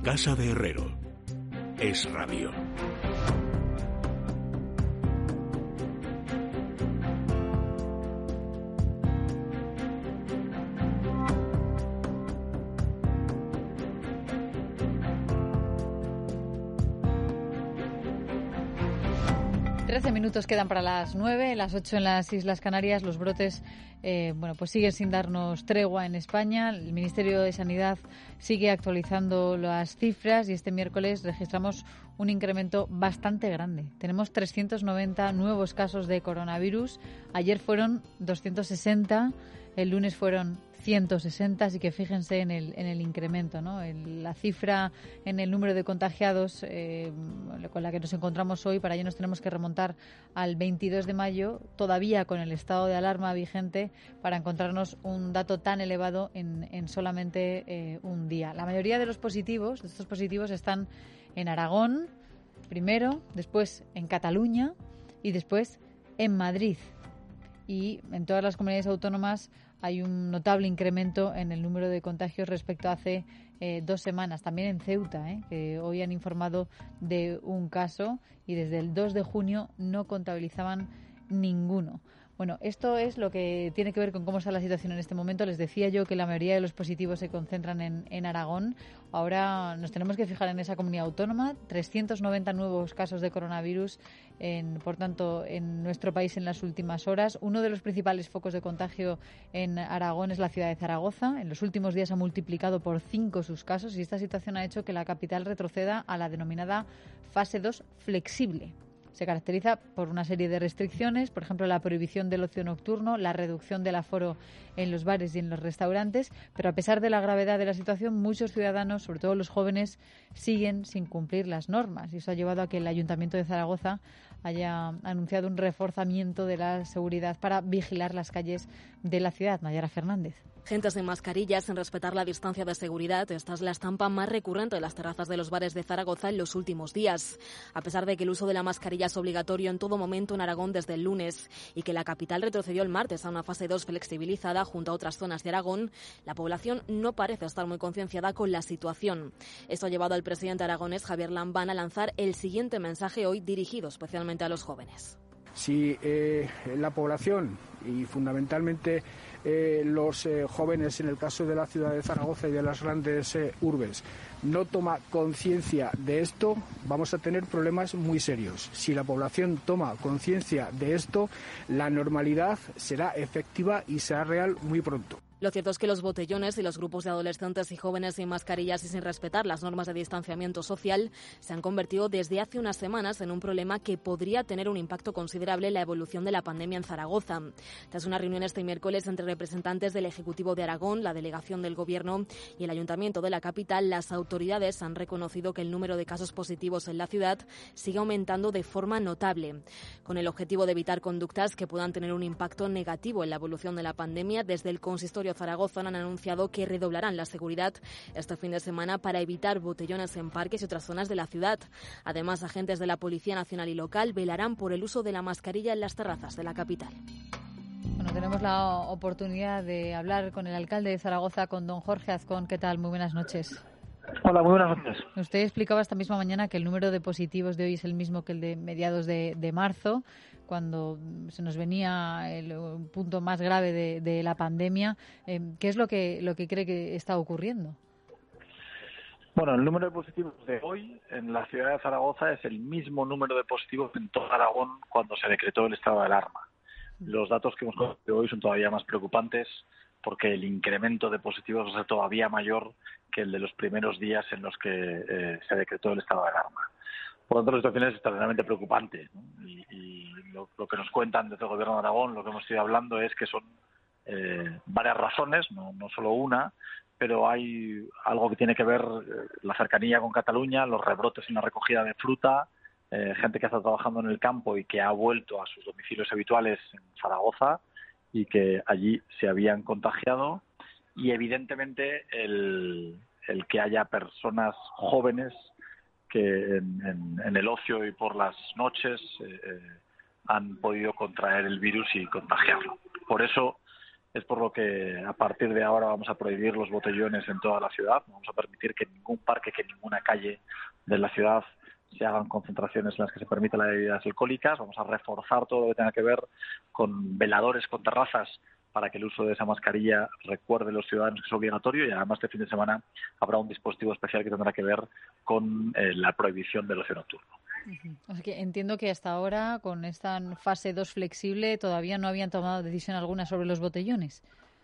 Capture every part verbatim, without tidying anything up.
Casa de Herrero. Es Radio. trece minutos quedan para las nueve, las ocho en las Islas Canarias. Los brotes eh, bueno, pues siguen sin darnos tregua en España. El Ministerio de Sanidad sigue actualizando las cifras y este miércoles registramos un incremento bastante grande. Tenemos trescientos noventa nuevos casos de coronavirus. Ayer fueron doscientos sesenta, el lunes fueron ciento sesenta, así que fíjense en el en el incremento, ¿no? El, la cifra en el número de contagiados eh, con la que nos encontramos hoy, para ello nos tenemos que remontar al veintidós de mayo, todavía con el estado de alarma vigente, para encontrarnos un dato tan elevado en, en solamente eh, un día. La mayoría de los positivos, de estos positivos, están en Aragón, primero, después en Cataluña y después en Madrid. Y en todas las comunidades autónomas hay un notable incremento en el número de contagios respecto a hace eh, dos semanas. También en Ceuta, eh, que hoy han informado de un caso y desde el dos de junio no contabilizaban ninguno. Bueno, esto es lo que tiene que ver con cómo está la situación en este momento. Les decía yo que la mayoría de los positivos se concentran en, en Aragón. Ahora nos tenemos que fijar en esa comunidad autónoma. trescientos noventa nuevos casos de coronavirus, en, por tanto, en nuestro país en las últimas horas. Uno de los principales focos de contagio en Aragón es la ciudad de Zaragoza. En los últimos días ha multiplicado por cinco sus casos y esta situación ha hecho que la capital retroceda a la denominada fase dos flexible. Se caracteriza por una serie de restricciones, por ejemplo, la prohibición del ocio nocturno, la reducción del aforo en los bares y en los restaurantes, pero a pesar de la gravedad de la situación, muchos ciudadanos, sobre todo los jóvenes, siguen sin cumplir las normas y eso ha llevado a que el Ayuntamiento de Zaragoza haya anunciado un reforzamiento de la seguridad para vigilar las calles de la ciudad. Nayara Fernández. Gentes sin mascarillas, sin respetar la distancia de seguridad. Esta es la estampa más recurrente de las terrazas de los bares de Zaragoza en los últimos días. A pesar de que el uso de la mascarilla es obligatorio en todo momento en Aragón desde el lunes y que la capital retrocedió el martes a una fase dos flexibilizada junto a otras zonas de Aragón, la población no parece estar muy concienciada con la situación. Esto ha llevado al presidente aragonés, Javier Lambán, a lanzar el siguiente mensaje hoy dirigido especialmente a los jóvenes. Si eh, la población y fundamentalmente eh, los eh, jóvenes, en el caso de la ciudad de Zaragoza y de las grandes eh, urbes, no toma conciencia de esto, vamos a tener problemas muy serios. Si la población toma conciencia de esto, la normalidad será efectiva y será real muy pronto. Lo cierto es que los botellones y los grupos de adolescentes y jóvenes sin mascarillas y sin respetar las normas de distanciamiento social se han convertido desde hace unas semanas en un problema que podría tener un impacto considerable en la evolución de la pandemia en Zaragoza. Tras una reunión este miércoles entre representantes del Ejecutivo de Aragón, la delegación del Gobierno y el Ayuntamiento de la capital, las autoridades han reconocido que el número de casos positivos en la ciudad sigue aumentando de forma notable. Con el objetivo de evitar conductas que puedan tener un impacto negativo en la evolución de la pandemia, desde el Consistorio Zaragoza han anunciado que redoblarán la seguridad este fin de semana para evitar botellones en parques y otras zonas de la ciudad. Además, agentes de la Policía Nacional y local velarán por el uso de la mascarilla en las terrazas de la capital. Bueno, tenemos la oportunidad de hablar con el alcalde de Zaragoza, con don Jorge Azcón. ¿Qué tal? Muy buenas noches. Hola, muy buenas noches. Usted explicaba esta misma mañana que el número de positivos de hoy es el mismo que el de mediados de, de marzo, cuando se nos venía el punto más grave de, de la pandemia. Eh, ¿Qué es lo que, lo que cree que está ocurriendo? Bueno, el número de positivos de hoy en la ciudad de Zaragoza es el mismo número de positivos en todo Aragón cuando se decretó el estado de alarma. Los datos que hemos conocido hoy son todavía más preocupantes porque el incremento de positivos va a ser todavía mayor que el de los primeros días en los que eh, se decretó el estado de alarma. Por lo tanto, la situación es extraordinariamente preocupante, ¿no? Y, y lo, lo que nos cuentan desde el Gobierno de Aragón, lo que hemos ido hablando es que son eh, varias razones, no, no solo una, pero hay algo que tiene que ver eh, la cercanía con Cataluña, los rebrotes en la recogida de fruta, eh, gente que está trabajando en el campo y que ha vuelto a sus domicilios habituales en Zaragoza y que allí se habían contagiado, y evidentemente el, el que haya personas jóvenes que en, en, en el ocio y por las noches eh, han podido contraer el virus y contagiarlo. Por eso Es por lo que a partir de ahora vamos a prohibir los botellones en toda la ciudad. No vamos a permitir que en ningún parque, que en ninguna calle de la ciudad se hagan concentraciones en las que se permita las bebidas alcohólicas. Vamos a reforzar todo lo que tenga que ver con veladores, con terrazas, para que el uso de esa mascarilla recuerde a los ciudadanos que es obligatorio, y además este fin de semana habrá un dispositivo especial que tendrá que ver con eh, la prohibición del ocio nocturno. Uh-huh. O sea que entiendo que hasta ahora, con esta fase dos flexible, todavía no habían tomado decisión alguna sobre los botellones.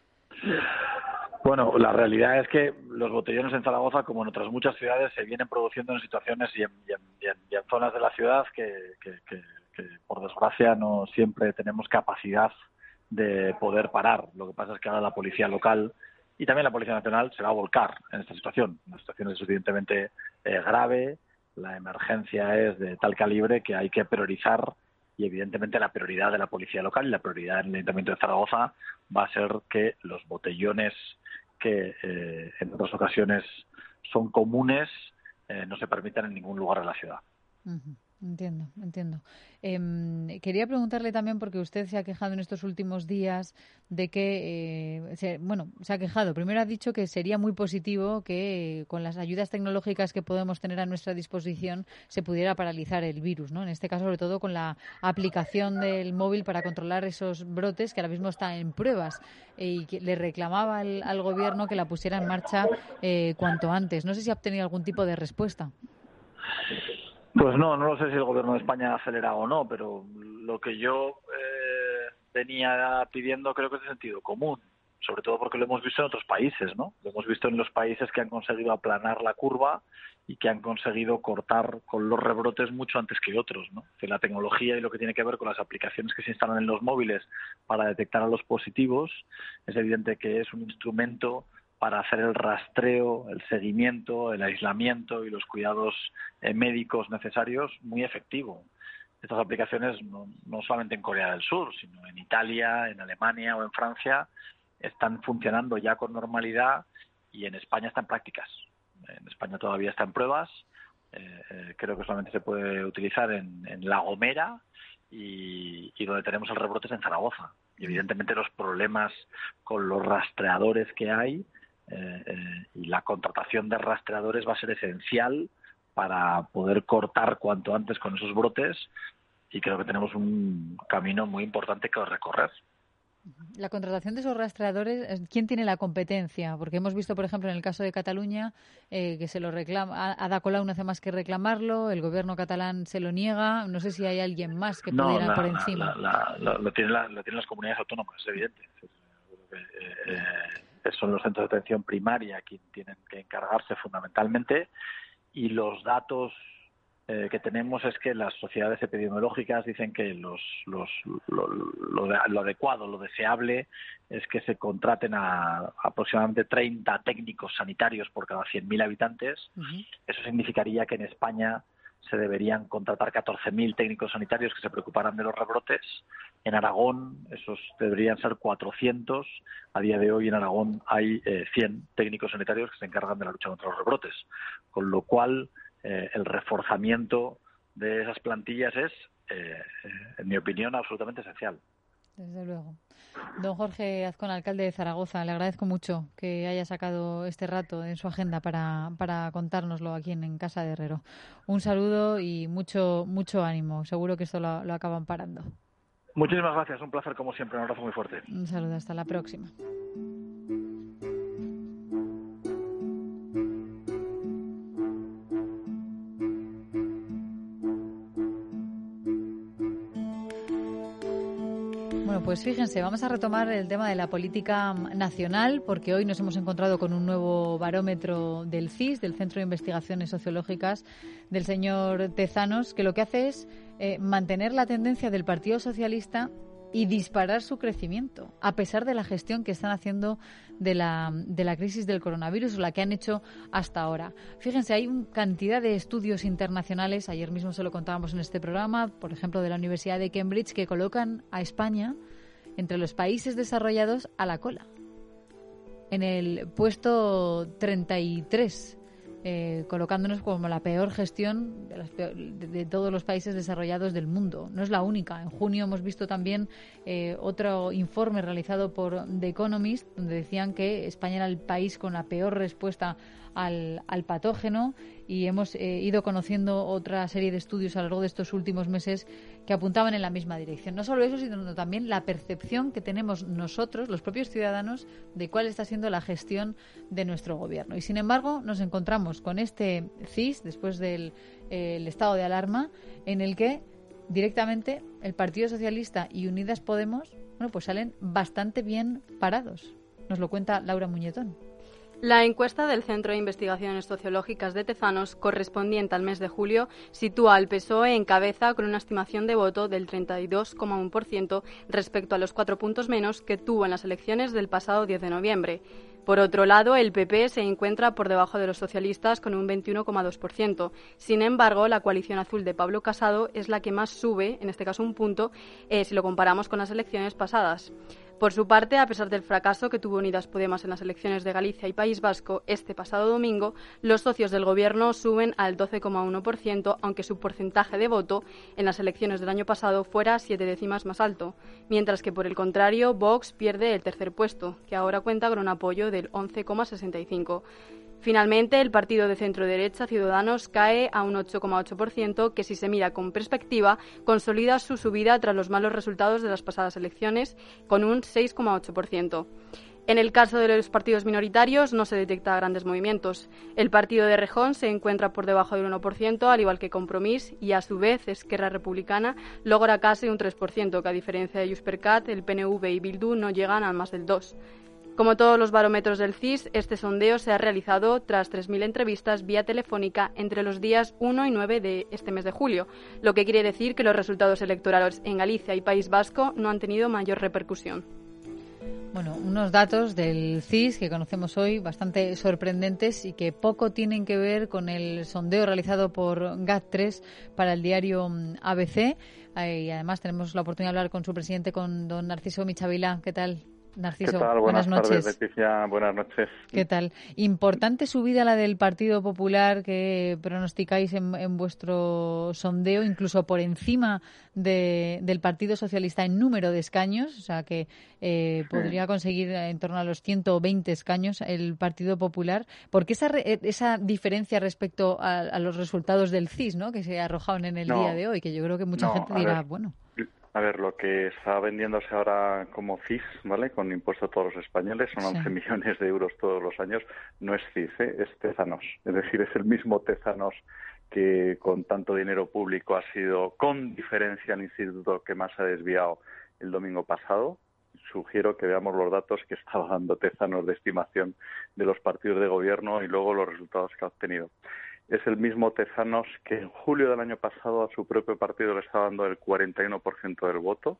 Bueno, la realidad es que los botellones en Zaragoza, como en otras muchas ciudades, se vienen produciendo en situaciones y en, y en, y en, y en zonas de la ciudad que, que, que, que, por desgracia, no siempre tenemos capacidad de poder parar. Lo que pasa es que ahora la policía local y también la Policía Nacional se va a volcar en esta situación. La situación es suficientemente eh, grave, la emergencia es de tal calibre que hay que priorizar, y evidentemente la prioridad de la policía local y la prioridad del Ayuntamiento de Zaragoza va a ser que los botellones que eh, en otras ocasiones son comunes eh, no se permitan en ningún lugar de la ciudad. Uh-huh. Entiendo, entiendo. Eh, quería preguntarle también, porque usted se ha quejado en estos últimos días de que, eh, se, bueno, se ha quejado. Primero ha dicho que sería muy positivo que eh, con las ayudas tecnológicas que podemos tener a nuestra disposición se pudiera paralizar el virus, ¿no? En este caso, sobre todo con la aplicación del móvil para controlar esos brotes que ahora mismo están en pruebas, eh, y que le reclamaba al, al gobierno que la pusiera en marcha eh, cuanto antes. No sé si ha obtenido algún tipo de respuesta. Pues no, no lo sé si el Gobierno de España ha acelerado o no, pero lo que yo eh, venía pidiendo creo que es de sentido común, sobre todo porque lo hemos visto en otros países, ¿no? Lo hemos visto en los países que han conseguido aplanar la curva y que han conseguido cortar con los rebrotes mucho antes que otros, ¿no? Que la tecnología y lo que tiene que ver con las aplicaciones que se instalan en los móviles para detectar a los positivos es evidente que es un instrumento para hacer el rastreo, el seguimiento, el aislamiento y los cuidados eh, médicos necesarios muy efectivo. Estas aplicaciones no, no solamente en Corea del Sur, sino en Italia, en Alemania o en Francia, están funcionando ya con normalidad, y en España están prácticas. En España todavía está en pruebas. Eh, eh, creo que solamente se puede utilizar en, en La Gomera y, y donde tenemos el rebrote es en Zaragoza. Y evidentemente los problemas con los rastreadores que hay Eh, eh, y la contratación de rastreadores va a ser esencial para poder cortar cuanto antes con esos brotes, y creo que tenemos un camino muy importante que recorrer. La contratación de esos rastreadores, ¿quién tiene la competencia? Porque hemos visto, por ejemplo, en el caso de Cataluña, eh, que se lo reclama, Ada Colau no hace más que reclamarlo, el gobierno catalán se lo niega. No sé si hay alguien más que no, pudiera la, por la, encima. La, la, la, lo, tienen la, lo tienen las comunidades autónomas, es evidente. Eh, eh, son los centros de atención primaria quienes tienen que encargarse fundamentalmente, y los datos eh, que tenemos es que las sociedades epidemiológicas dicen que los, los, lo, lo, lo adecuado, lo deseable es que se contraten a aproximadamente treinta técnicos sanitarios por cada cien mil habitantes. Uh-huh. Eso significaría que en España se deberían contratar catorce mil técnicos sanitarios que se preocuparan de los rebrotes. En Aragón esos deberían ser cuatrocientos. A día de hoy en Aragón hay eh, cien técnicos sanitarios que se encargan de la lucha contra los rebrotes. Con lo cual, eh, el reforzamiento de esas plantillas es, eh, en mi opinión, absolutamente esencial. Desde luego. Don Jorge Azcón, alcalde de Zaragoza, le agradezco mucho que haya sacado este rato en su agenda para, para contárnoslo aquí en, en Casa de Herrero. Un saludo y mucho mucho ánimo. Seguro que esto lo, lo acaban parando. Muchísimas gracias. Un placer como siempre. Un abrazo muy fuerte. Un saludo. Hasta la próxima. Pues fíjense, vamos a retomar el tema de la política nacional, porque hoy nos hemos encontrado con un nuevo barómetro del C I S, del Centro de Investigaciones Sociológicas, del señor Tezanos, que lo que hace es eh, mantener la tendencia del Partido Socialista y disparar su crecimiento, a pesar de la gestión que están haciendo de la, de la crisis del coronavirus, o la que han hecho hasta ahora. Fíjense, hay una cantidad de estudios internacionales, ayer mismo se lo contábamos en este programa, por ejemplo, de la Universidad de Cambridge, que colocan a España entre los países desarrollados a la cola, en el puesto treinta y tres eh, colocándonos como la peor gestión de, las peor, de, de todos los países desarrollados del mundo. No es la única. En junio hemos visto también eh, otro informe realizado por The Economist, donde decían que España era el país con la peor respuesta al, al patógeno, y hemos eh, ido conociendo otra serie de estudios a lo largo de estos últimos meses que apuntaban en la misma dirección. No solo eso, sino también la percepción que tenemos nosotros, los propios ciudadanos, de cuál está siendo la gestión de nuestro gobierno. Y sin embargo, nos encontramos con este C I S, después del eh, el estado de alarma, en el que directamente el Partido Socialista y Unidas Podemos, bueno, pues salen bastante bien parados. Nos lo cuenta Laura Muñetón. La encuesta del Centro de Investigaciones Sociológicas de Tezanos, correspondiente al mes de julio, sitúa al P S O E en cabeza con una estimación de voto del treinta y dos coma uno por ciento respecto a los cuatro puntos menos que tuvo en las elecciones del pasado diez de noviembre. Por otro lado, el P P se encuentra por debajo de los socialistas con un veintiuno coma dos por ciento. Sin embargo, la coalición azul de Pablo Casado es la que más sube, en este caso un punto, eh, si lo comparamos con las elecciones pasadas. Por su parte, a pesar del fracaso que tuvo Unidas Podemos en las elecciones de Galicia y País Vasco este pasado domingo, los socios del Gobierno suben al doce coma uno por ciento, aunque su porcentaje de voto en las elecciones del año pasado fuera siete décimas más alto, mientras que, por el contrario, Vox pierde el tercer puesto, que ahora cuenta con un apoyo del once coma sesenta y cinco por ciento. Finalmente, el partido de centro-derecha, Ciudadanos, cae a un ocho coma ocho por ciento, que si se mira con perspectiva, consolida su subida tras los malos resultados de las pasadas elecciones, con un seis coma ocho por ciento. En el caso de los partidos minoritarios no se detecta grandes movimientos. El partido de Rejón se encuentra por debajo del uno por ciento, al igual que Compromís, y a su vez Esquerra Republicana logra casi un tres por ciento, que a diferencia de JxCat, el P N V y Bildu no llegan a más del dos por ciento. Como todos los barómetros del C I S, este sondeo se ha realizado tras tres mil entrevistas vía telefónica entre los días uno y nueve de este mes de julio, lo que quiere decir que los resultados electorales en Galicia y País Vasco no han tenido mayor repercusión. Bueno, unos datos del C I S que conocemos hoy bastante sorprendentes y que poco tienen que ver con el sondeo realizado por GAT tres para el diario A B C. Y además tenemos la oportunidad de hablar con su presidente, con don Narciso Michavila. ¿Qué tal, Narciso? ¿Qué tal? Buenas, Buenas tardes, noches. Leticia. Buenas noches. ¿Qué tal? Importante subida la del Partido Popular que pronosticáis en, en vuestro sondeo, incluso por encima de, del Partido Socialista en número de escaños, o sea que eh, sí. podría conseguir en torno a los ciento veinte escaños el Partido Popular. ¿Por qué esa, esa diferencia respecto a, a los resultados del C I S, ¿no?, que se arrojaron en el no, día de hoy? Que yo creo que mucha no, gente dirá, ver. bueno... A ver, lo que está vendiéndose ahora como C I S, ¿vale?, con impuesto a todos los españoles, son once sí. millones de euros todos los años, no es C I S, ¿eh? Es Tezanos. Es decir, es el mismo Tezanos que con tanto dinero público ha sido, con diferencia, el instituto que más ha desviado el domingo pasado. Sugiero que veamos los datos que estaba dando Tezanos de estimación de los partidos de gobierno y luego los resultados que ha obtenido. Es el mismo Tezanos que en julio del año pasado a su propio partido le estaba dando el cuarenta y uno por ciento del voto,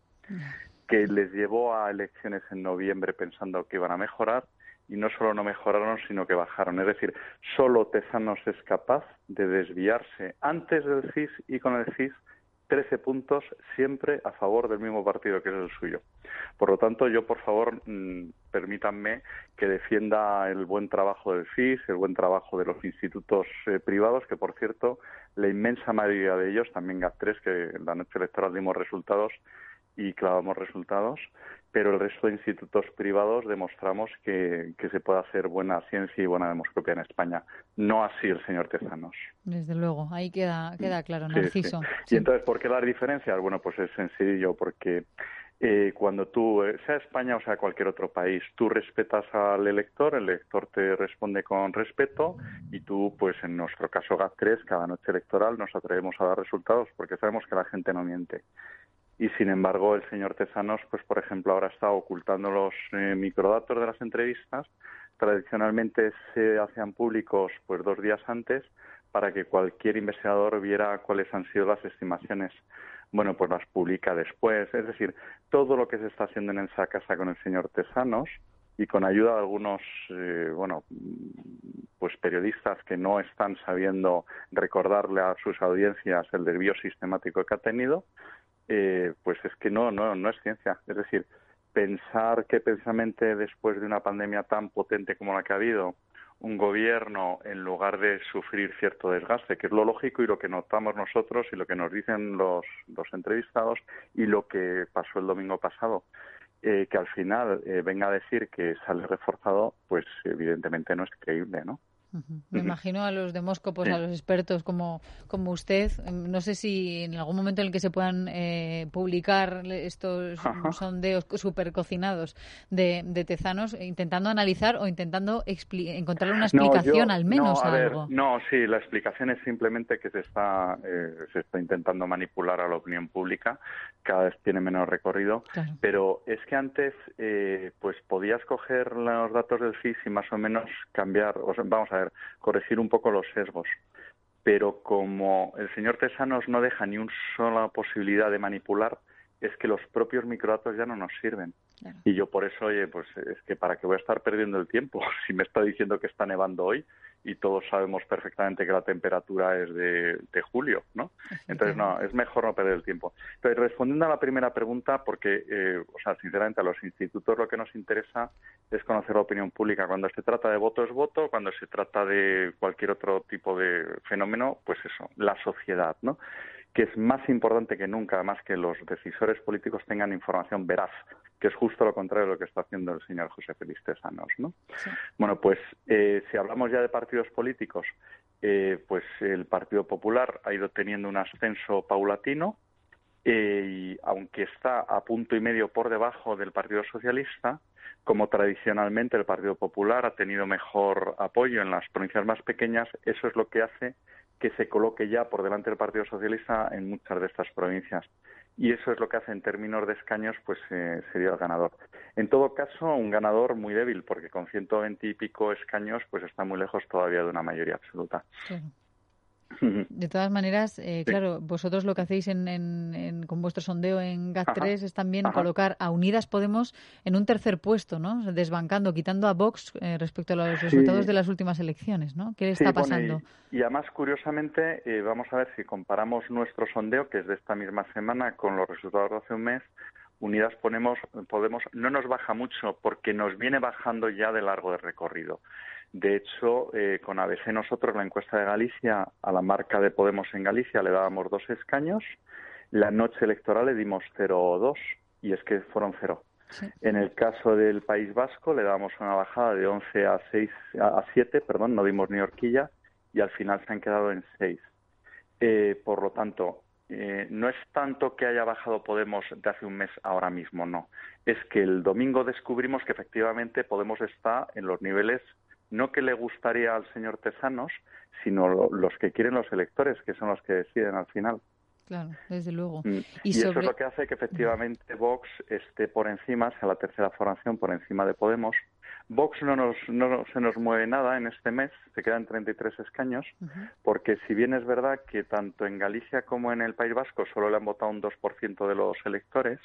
que les llevó a elecciones en noviembre pensando que iban a mejorar, y no solo no mejoraron, sino que bajaron. Es decir, solo Tezanos es capaz de desviarse antes del C I S y con el C I S trece puntos siempre a favor del mismo partido que es el suyo. Por lo tanto, yo, por favor, mmm, permítanme que defienda el buen trabajo del C I S, el buen trabajo de los institutos eh, privados, que, por cierto, la inmensa mayoría de ellos, también GAT tres, que en la noche electoral dimos resultados y clavamos resultados, pero el resto de institutos privados demostramos que, que se puede hacer buena ciencia y buena demoscopia en España. No así el señor Tezanos. Desde luego, ahí queda queda claro, Narciso. Sí, sí. Sí. Y entonces, ¿por qué las diferencias? Bueno, pues es sencillo, porque eh, cuando tú, eh, sea España o sea cualquier otro país, tú respetas al elector, el elector te responde con respeto, y tú, pues en nuestro caso GAT tres, cada noche electoral nos atrevemos a dar resultados porque sabemos que la gente no miente. Y, sin embargo, el señor Tezanos, pues por ejemplo, ahora está ocultando los eh, microdatos de las entrevistas. Tradicionalmente se hacían públicos pues dos días antes para que cualquier investigador viera cuáles han sido las estimaciones. Bueno, pues las publica después. Es decir, todo lo que se está haciendo en esa casa con el señor Tezanos, y con ayuda de algunos, eh, bueno, pues periodistas que no están sabiendo recordarle a sus audiencias el desvío sistemático que ha tenido, Eh, pues es que no, no, no es ciencia. Es decir, pensar que precisamente después de una pandemia tan potente como la que ha habido, un gobierno en lugar de sufrir cierto desgaste, que es lo lógico y lo que notamos nosotros y lo que nos dicen los, los entrevistados y lo que pasó el domingo pasado. Eh, que al final eh, venga a decir que sale reforzado, pues evidentemente no es creíble, ¿no? Uh-huh. Me uh-huh. imagino a los demóscopos, sí. a los expertos como, como usted. No sé si en algún momento en el que se puedan eh, publicar estos Ajá. sondeos super cocinados de, de Tezanos, intentando analizar o intentando expli- encontrar una explicación no, yo, al menos no, a a ver, algo. No, sí, la explicación es simplemente que se está, eh, se está intentando manipular a la opinión pública, cada vez tiene menos recorrido, claro. Pero es que antes eh, pues podías coger los datos del C I S y más o menos cambiar, o sea, vamos a ver, corregir un poco los sesgos. Pero como el señor Tezanos no deja ni una sola posibilidad de manipular, es que los propios microdatos ya no nos sirven. Claro. Y yo por eso, oye, pues es que para qué voy a estar perdiendo el tiempo si me está diciendo que está nevando hoy y todos sabemos perfectamente que la temperatura es de, de julio, ¿no? Entonces, no, es mejor no perder el tiempo. Entonces, respondiendo a la primera pregunta, porque, eh, o sea, sinceramente a los institutos lo que nos interesa es conocer la opinión pública. Cuando se trata de voto es voto, cuando se trata de cualquier otro tipo de fenómeno, pues eso, la sociedad, ¿no? Que es más importante que nunca, además, que los decisores políticos tengan información veraz, que es justo lo contrario de lo que está haciendo el señor José Félix Tezanos, ¿no? Sí. Bueno, pues eh, si hablamos ya de partidos políticos, eh, pues el Partido Popular ha ido teniendo un ascenso paulatino, eh, y aunque está a punto y medio por debajo del Partido Socialista, como tradicionalmente el Partido Popular ha tenido mejor apoyo en las provincias más pequeñas, eso es lo que hace que se coloque ya por delante del Partido Socialista en muchas de estas provincias. Y eso es lo que hace en términos de escaños, pues eh, sería el ganador. En todo caso, un ganador muy débil, porque con ciento veinte y pico escaños, pues está muy lejos todavía de una mayoría absoluta. Sí. De todas maneras, eh, sí. claro, vosotros lo que hacéis en, en, en, con vuestro sondeo en G A T tres es también Ajá. colocar a Unidas Podemos en un tercer puesto, ¿no? Desbancando, quitando a Vox eh, respecto a los resultados sí. de las últimas elecciones, ¿no? ¿Qué le está sí, pasando? Bueno, y, y además, curiosamente, eh, vamos a ver si comparamos nuestro sondeo, que es de esta misma semana, con los resultados de hace un mes. Unidas Podemos, Podemos no nos baja mucho porque nos viene bajando ya de largo de recorrido. De hecho, eh, con A B C nosotros, la encuesta de Galicia, a la marca de Podemos en Galicia le dábamos dos escaños, la noche electoral le dimos cero o dos, y es que fueron cero. Sí. En el caso del País Vasco le damos una bajada de once a seis a siete, perdón, no dimos ni horquilla, y al final se han quedado en seis. Eh, por lo tanto, eh, no es tanto que haya bajado Podemos de hace un mes ahora mismo, no. Es que el domingo descubrimos que efectivamente Podemos está en los niveles no que le gustaría al señor Tezanos, sino lo, los que quieren los electores, que son los que deciden al final. Claro, desde luego. Mm. Y, y sobre... eso es lo que hace que efectivamente Vox esté por encima, sea la tercera formación por encima de Podemos. Vox no, nos, no se nos mueve nada en este mes, se quedan treinta y tres escaños, uh-huh. porque si bien es verdad que tanto en Galicia como en el País Vasco solo le han votado un dos por ciento de los electores,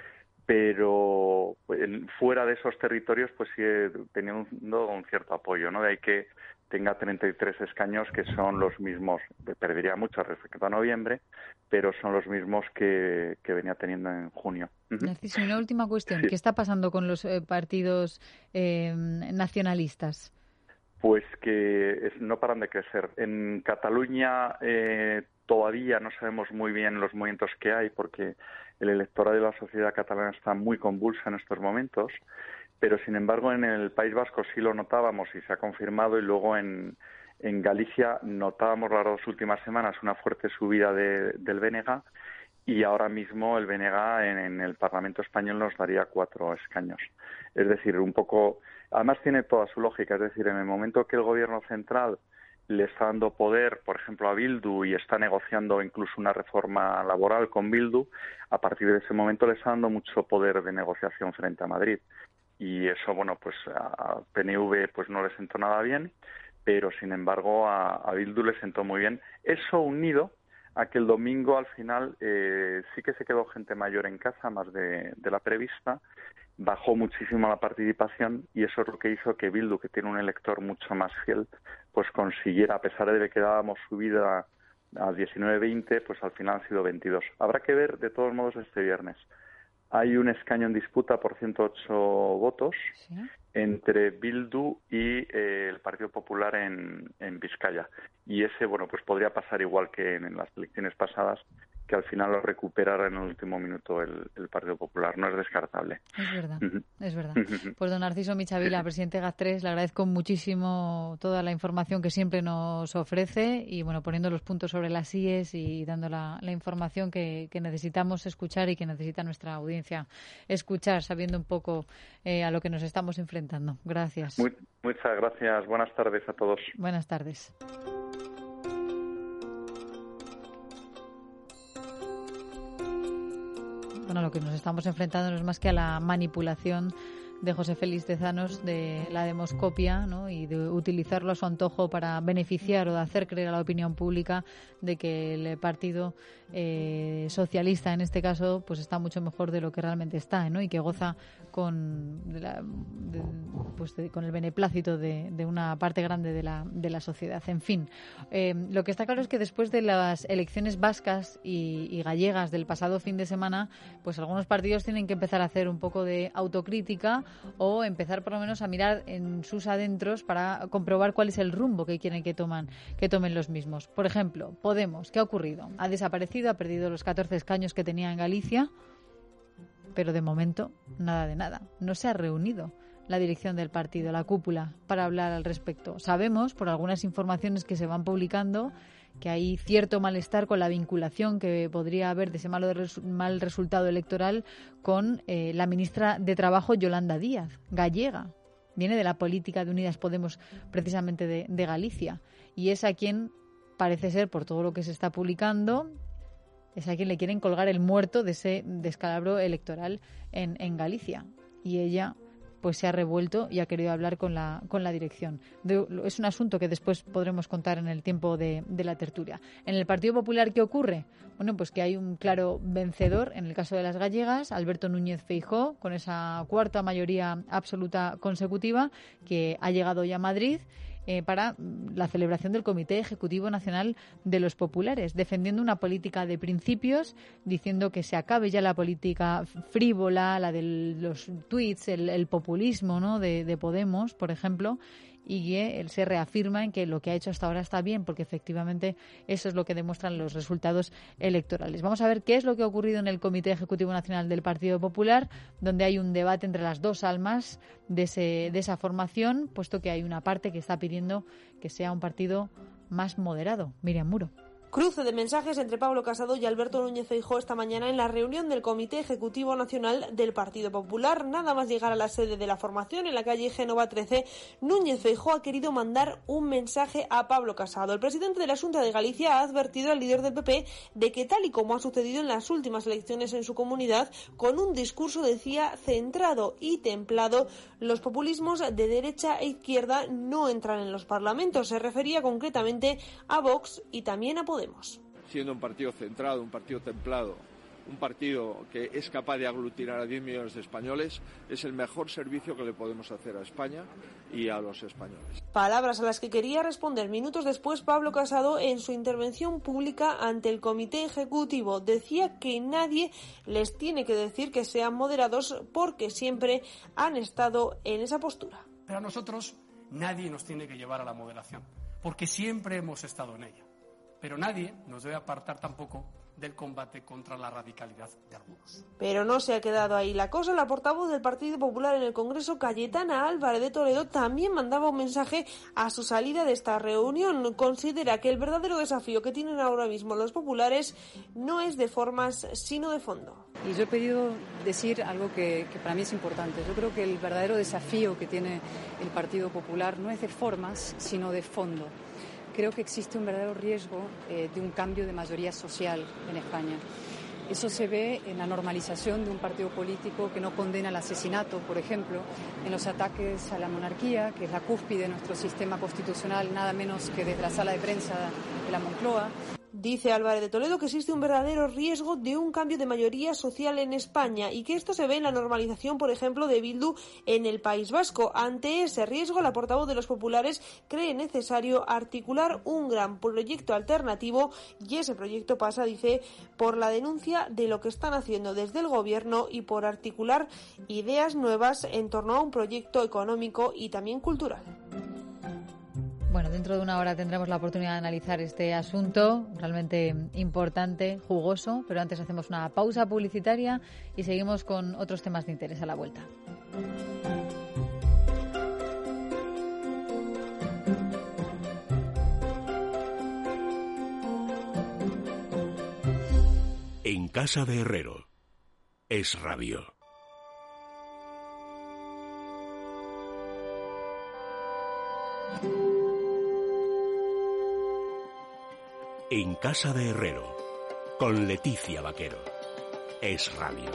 pero fuera de esos territorios pues sigue teniendo un cierto apoyo, ¿no? De ahí que tenga treinta y tres escaños, que son los mismos, perdería mucho respecto a noviembre, pero son los mismos que, que venía teniendo en junio. Narciso, una última cuestión. Sí. ¿Qué está pasando con los eh, partidos eh, nacionalistas? Pues que es, no paran de crecer. En Cataluña eh, todavía no sabemos muy bien los movimientos que hay, porque el electorado de la sociedad catalana está muy convulsa en estos momentos, pero sin embargo en el País Vasco sí lo notábamos y se ha confirmado, y luego en, en Galicia notábamos las dos últimas semanas una fuerte subida de, del B N G, y ahora mismo el B N G en, en el Parlamento español nos daría cuatro escaños. Es decir, un poco... Además tiene toda su lógica, es decir, en el momento que el gobierno central le está dando poder, por ejemplo, a Bildu, y está negociando incluso una reforma laboral con Bildu, a partir de ese momento le está dando mucho poder de negociación frente a Madrid. Y eso, bueno, pues a P N V pues no le sentó nada bien, pero sin embargo a, a Bildu le sentó muy bien. Eso unido a que el domingo al final eh, sí que se quedó gente mayor en casa, más de, de la prevista, bajó muchísimo la participación, y eso es lo que hizo que Bildu, que tiene un elector mucho más fiel, pues consiguiera, a pesar de que dábamos subida a diecinueve veinte, pues al final han sido veintidós. Habrá que ver de todos modos este viernes. Hay un escaño en disputa por ciento ocho votos, ¿sí? entre Bildu y eh, el Partido Popular en, en Vizcaya. Y ese, bueno, pues podría pasar igual que en, en las elecciones pasadas, que al final lo recuperara en el último minuto el, el Partido Popular. No es descartable. Es verdad, uh-huh. es verdad. Pues don Narciso Michavila, presidente de GAT tres, le agradezco muchísimo toda la información que siempre nos ofrece y, bueno, poniendo los puntos sobre las íes y dando la, la información que, que necesitamos escuchar y que necesita nuestra audiencia escuchar, sabiendo un poco eh, a lo que nos estamos enfrentando. Gracias. Muy, muchas gracias. Buenas tardes a todos. Buenas tardes. Bueno, lo que nos estamos enfrentando no es más que a la manipulación de José Félix Tezanos de la demoscopia, ¿no? Y de utilizarlo a su antojo para beneficiar o de hacer creer a la opinión pública de que el partido eh, socialista, en este caso, pues está mucho mejor de lo que realmente está, ¿no? Y que goza con, de la, de, pues de, con el beneplácito de, de una parte grande de la, de la sociedad. En fin, eh, lo que está claro es que después de las elecciones vascas y, y gallegas del pasado fin de semana, pues algunos partidos tienen que empezar a hacer un poco de autocrítica o empezar por lo menos a mirar en sus adentros para comprobar cuál es el rumbo que quieren que toman que tomen los mismos. Por ejemplo, Podemos, ¿qué ha ocurrido? Ha desaparecido, ha perdido los catorce escaños que tenía en Galicia, pero de momento nada de nada. No se ha reunido la dirección del partido, la cúpula, para hablar al respecto. Sabemos, por algunas informaciones que se van publicando, que hay cierto malestar con la vinculación que podría haber de ese malo de resu- mal resultado electoral con eh, la ministra de Trabajo, Yolanda Díaz, gallega. Viene de la política de Unidas Podemos, precisamente de, de Galicia. Y es a quien, parece ser, por todo lo que se está publicando, es a quien le quieren colgar el muerto de ese descalabro electoral en, en Galicia. Y ella pues se ha revuelto y ha querido hablar con la con la dirección. De, es un asunto que después podremos contar en el tiempo de, de la tertulia. En el Partido Popular, ¿qué ocurre? Bueno, pues que hay un claro vencedor en el caso de las gallegas, Alberto Núñez Feijóo, con esa cuarta mayoría absoluta consecutiva que ha llegado ya a Madrid Eh, para la celebración del Comité Ejecutivo Nacional de los Populares, defendiendo una política de principios, diciendo que se acabe ya la política frívola, la de los tuits, el, el populismo, ¿no? de, de Podemos, por ejemplo, y que él se reafirma en que lo que ha hecho hasta ahora está bien, porque efectivamente eso es lo que demuestran los resultados electorales. Vamos a ver qué es lo que ha ocurrido en el Comité Ejecutivo Nacional del Partido Popular, donde hay un debate entre las dos almas de, ese, de esa formación, puesto que hay una parte que está pidiendo que sea un partido más moderado. Miriam Muro. Cruce de mensajes entre Pablo Casado y Alberto Núñez Feijóo esta mañana en la reunión del Comité Ejecutivo Nacional del Partido Popular. Nada más llegar a la sede de la formación, en la calle Génova trece, Núñez Feijóo ha querido mandar un mensaje a Pablo Casado. El presidente de la Xunta de Galicia ha advertido al líder del P P de que, tal y como ha sucedido en las últimas elecciones en su comunidad, con un discurso, decía, centrado y templado, los populismos de derecha e izquierda no entran en los parlamentos. Se refería concretamente a Vox y también a Podemos. Siendo un partido centrado, un partido templado, un partido que es capaz de aglutinar a diez millones de españoles, es el mejor servicio que le podemos hacer a España y a los españoles. Palabras a las que quería responder minutos después Pablo Casado en su intervención pública ante el Comité Ejecutivo. Decía que nadie les tiene que decir que sean moderados porque siempre han estado en esa postura. Pero a nosotros nadie nos tiene que llevar a la moderación, porque siempre hemos estado en ella. Pero nadie nos debe apartar tampoco del combate contra la radicalidad de algunos. Pero no se ha quedado ahí la cosa. La portavoz del Partido Popular en el Congreso, Cayetana Álvarez de Toledo, también mandaba un mensaje a su salida de esta reunión. Considera que el verdadero desafío que tienen ahora mismo los populares no es de formas, sino de fondo. Y yo he pedido decir algo que, que para mí es importante. Yo creo que el verdadero desafío que tiene el Partido Popular no es de formas, sino de fondo. Creo que existe un verdadero riesgo eh, de un cambio de mayoría social en España. Eso se ve en la normalización de un partido político que no condena el asesinato, por ejemplo, en los ataques a la monarquía, que es la cúspide de nuestro sistema constitucional, nada menos que desde la sala de prensa de la Moncloa. Dice Álvarez de Toledo que existe un verdadero riesgo de un cambio de mayoría social en España y que esto se ve en la normalización, por ejemplo, de Bildu en el País Vasco. Ante ese riesgo, la portavoz de los populares cree necesario articular un gran proyecto alternativo y ese proyecto pasa, dice, por la denuncia de lo que están haciendo desde el gobierno y por articular ideas nuevas en torno a un proyecto económico y también cultural. Bueno, dentro de una hora tendremos la oportunidad de analizar este asunto realmente importante, jugoso, pero antes hacemos una pausa publicitaria y seguimos con otros temas de interés a la vuelta. En casa de Herrero, Es Radio. En casa de Herrero, con Leticia Vaquero, Es Radio.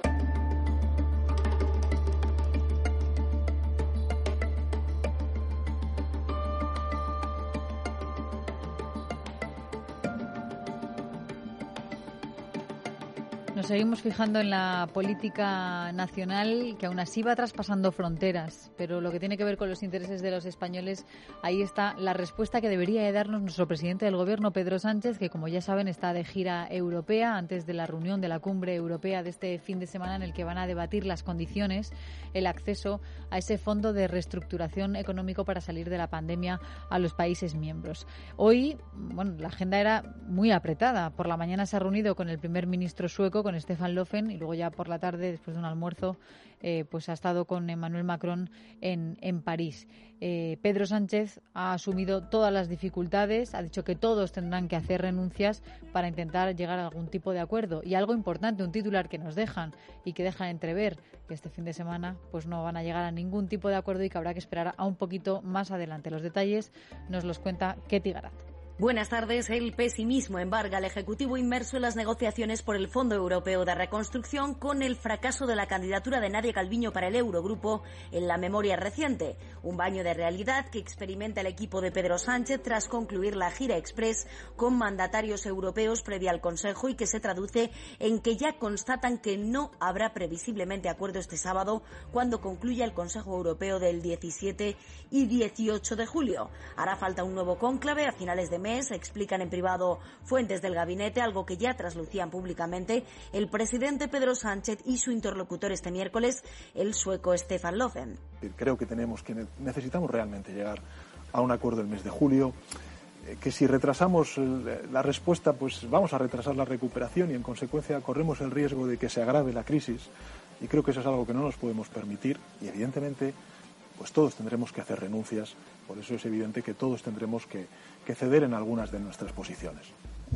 Nos seguimos fijando en la política nacional, que aún así va traspasando fronteras, pero lo que tiene que ver con los intereses de los españoles, ahí está la respuesta que debería de darnos nuestro presidente del Gobierno, Pedro Sánchez, que como ya saben está de gira europea antes de la reunión de la cumbre europea de este fin de semana, en el que van a debatir las condiciones, el acceso a ese fondo de reestructuración económico para salir de la pandemia a los países miembros. Hoy, bueno, la agenda era muy apretada. Por la mañana se ha reunido con el primer ministro sueco, con Stefan Löfven, y luego ya por la tarde, después de un almuerzo, eh, pues ha estado con Emmanuel Macron en, en París. Eh, Pedro Sánchez ha asumido todas las dificultades, ha dicho que todos tendrán que hacer renuncias para intentar llegar a algún tipo de acuerdo. Y algo importante, un titular que nos dejan y que dejan entrever que este fin de semana pues no van a llegar a ningún tipo de acuerdo y que habrá que esperar a un poquito más adelante. Los detalles nos los cuenta Ketty Garat. Buenas tardes. El pesimismo embarga al Ejecutivo inmerso en las negociaciones por el Fondo Europeo de Reconstrucción con el fracaso de la candidatura de Nadia Calviño para el Eurogrupo en la memoria reciente. Un baño de realidad que experimenta el equipo de Pedro Sánchez tras concluir la gira express con mandatarios europeos previa al Consejo y que se traduce en que ya constatan que no habrá previsiblemente acuerdo este sábado cuando concluya el Consejo Europeo del diecisiete y dieciocho de julio. Hará falta un nuevo cónclave a finales de mes, explican en privado fuentes del gabinete, algo que ya traslucían públicamente el presidente Pedro Sánchez y su interlocutor este miércoles, el sueco Stefan Löfven. Creo que tenemos que necesitamos realmente llegar a un acuerdo el mes de julio, que si retrasamos la respuesta, pues vamos a retrasar la recuperación y en consecuencia corremos el riesgo de que se agrave la crisis, y creo que eso es algo que no nos podemos permitir y evidentemente pues todos tendremos que hacer renuncias. Por eso es evidente que todos tendremos que, que ceder en algunas de nuestras posiciones.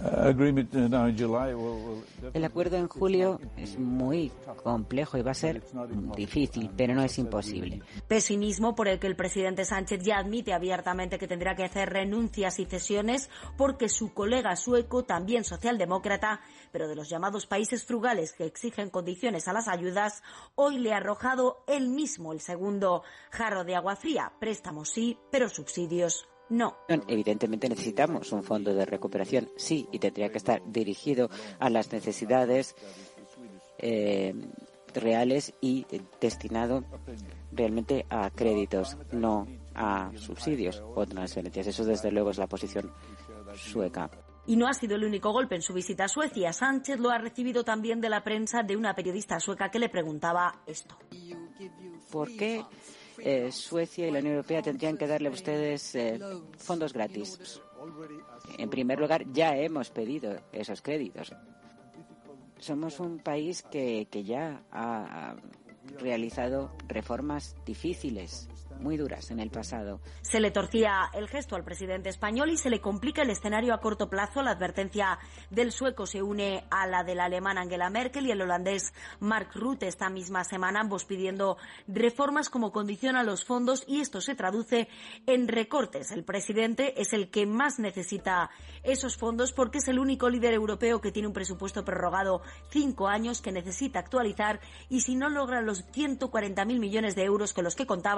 El acuerdo en julio es muy complejo y va a ser difícil, pero no es imposible. Pesimismo por el que el presidente Sánchez ya admite abiertamente que tendrá que hacer renuncias y cesiones porque su colega sueco, también socialdemócrata, pero de los llamados países frugales que exigen condiciones a las ayudas, hoy le ha arrojado él mismo el segundo jarro de agua fría. Préstamos sí, pero subsidios no. Evidentemente necesitamos un fondo de recuperación, sí, y tendría que estar dirigido a las necesidades eh, reales y destinado realmente a créditos, no a subsidios o transferencias. Eso desde luego es la posición sueca. Y no ha sido el único golpe en su visita a Suecia. Sánchez lo ha recibido también de la prensa, de una periodista sueca que le preguntaba esto. ¿Por qué Eh, Suecia y la Unión Europea tendrían que darle a ustedes eh, fondos gratis? En primer lugar, ya hemos pedido esos créditos. Somos un país que, que ya ha, ha realizado reformas difíciles, muy duras en el pasado. Se le torcía el gesto al presidente español y se le complica el escenario a corto plazo. La advertencia del sueco se une a la de la alemana Angela Merkel y el holandés Mark Rutte esta misma semana, ambos pidiendo reformas como condición a los fondos, y esto se traduce en recortes. El presidente es el que más necesita esos fondos porque es el único líder europeo que tiene un presupuesto prorrogado cinco años que necesita actualizar, y si no logra los ciento cuarenta mil millones de euros con los que contaba,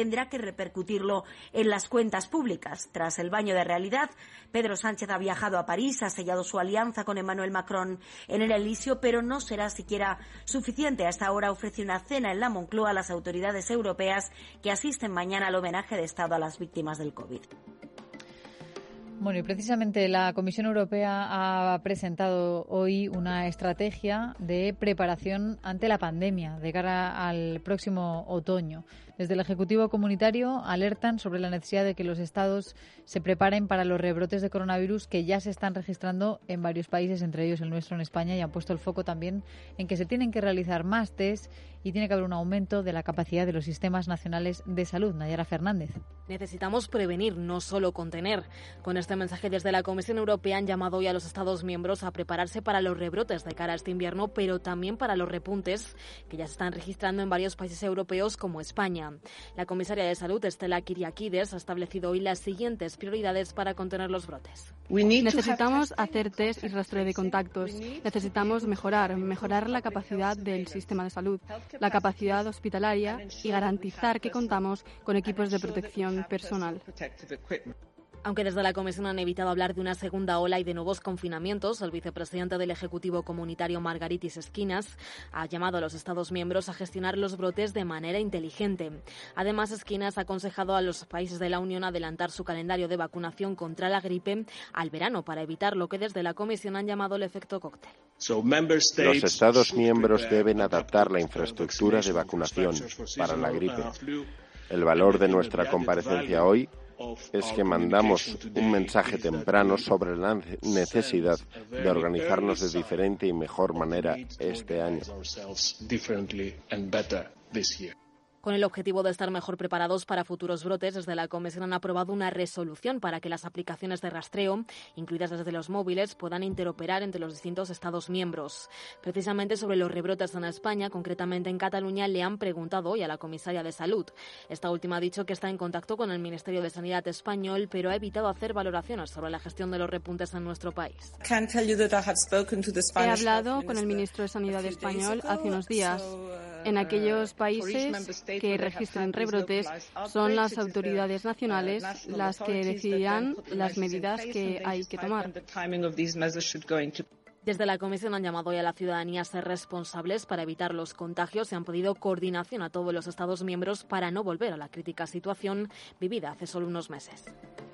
tendrá que repercutirlo en las cuentas públicas. Tras el baño de realidad, Pedro Sánchez ha viajado a París, ha sellado su alianza con Emmanuel Macron en el Elíseo, pero no será siquiera suficiente. Hasta ahora ofrece una cena en la Moncloa a las autoridades europeas que asisten mañana al homenaje de Estado a las víctimas del COVID. Bueno, y precisamente la Comisión Europea ha presentado hoy una estrategia de preparación ante la pandemia de cara al próximo otoño. Desde el Ejecutivo Comunitario alertan sobre la necesidad de que los Estados se preparen para los rebrotes de coronavirus que ya se están registrando en varios países, entre ellos el nuestro en España, y han puesto el foco también en que se tienen que realizar más test y tiene que haber un aumento de la capacidad de los sistemas nacionales de salud. Nayara Fernández. Necesitamos prevenir, no solo contener. Con este mensaje desde la Comisión Europea han llamado hoy a los Estados miembros a prepararse para los rebrotes de cara a este invierno, pero también para los repuntes que ya se están registrando en varios países europeos como España. La comisaria de Salud, Stella Kyriakides, ha establecido hoy las siguientes prioridades para contener los brotes. Necesitamos hacer test y rastreo de contactos. Necesitamos mejorar, mejorar la capacidad del sistema de salud, la capacidad hospitalaria y garantizar que contamos con equipos de protección personal. Aunque desde la Comisión han evitado hablar de una segunda ola y de nuevos confinamientos, el vicepresidente del Ejecutivo Comunitario, Margaritis Schinas, ha llamado a los Estados miembros a gestionar los brotes de manera inteligente. Además, Schinas ha aconsejado a los países de la Unión adelantar su calendario de vacunación contra la gripe al verano para evitar lo que desde la Comisión han llamado el efecto cóctel. Los Estados miembros deben adaptar la infraestructura de vacunación para la gripe. El valor de nuestra comparecencia hoy es que mandamos un mensaje temprano sobre la necesidad de organizarnos de diferente y mejor manera este año. Con el objetivo de estar mejor preparados para futuros brotes, desde la Comisión han aprobado una resolución para que las aplicaciones de rastreo, incluidas desde los móviles, puedan interoperar entre los distintos Estados miembros. Precisamente sobre los rebrotes en España, concretamente en Cataluña, le han preguntado hoy a la comisaria de Salud. Esta última ha dicho que está en contacto con el Ministerio de Sanidad español, pero ha evitado hacer valoraciones sobre la gestión de los repuntes en nuestro país. He hablado con el ministro de Sanidad español hace unos días. En aquellos países que registren rebrotes son las autoridades nacionales las que decidirán las medidas que hay que tomar. Desde la Comisión han llamado hoy a la ciudadanía a ser responsables para evitar los contagios y han pedido coordinación a todos los Estados miembros para no volver a la crítica situación vivida hace solo unos meses.